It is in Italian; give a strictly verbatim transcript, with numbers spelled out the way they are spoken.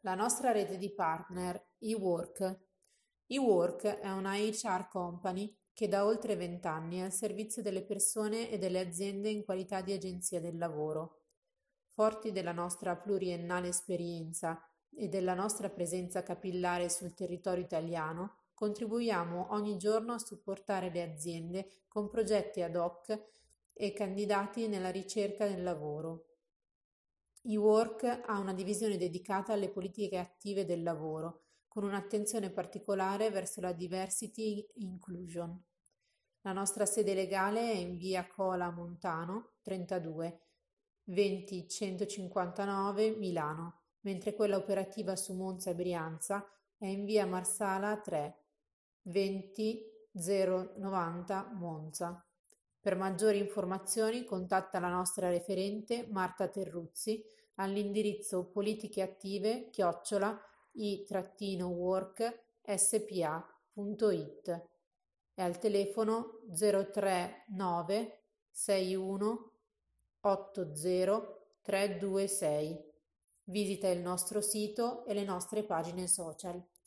La nostra rete di partner, eWork. eWork è una H R company che da oltre venti anni è al servizio delle persone e delle aziende in qualità di agenzia del lavoro. Forti della nostra pluriennale esperienza e della nostra presenza capillare sul territorio italiano, contribuiamo ogni giorno a supportare le aziende con progetti ad hoc e candidati nella ricerca del lavoro. eWork ha una divisione dedicata alle politiche attive del lavoro, con un'attenzione particolare verso la diversity inclusion. La nostra sede legale è in via Cola Montano trentadue, venti centocinquantanove Milano, mentre quella operativa su Monza e Brianza è in via Marsala tre, venti zero novanta Monza. Per maggiori informazioni contatta la nostra referente Marta Terruzzi all'indirizzo politicheattive chiocciola i-work-spa.it e al telefono zero tre nove sei uno otto zero tre due sei. Visita il nostro sito e le nostre pagine social.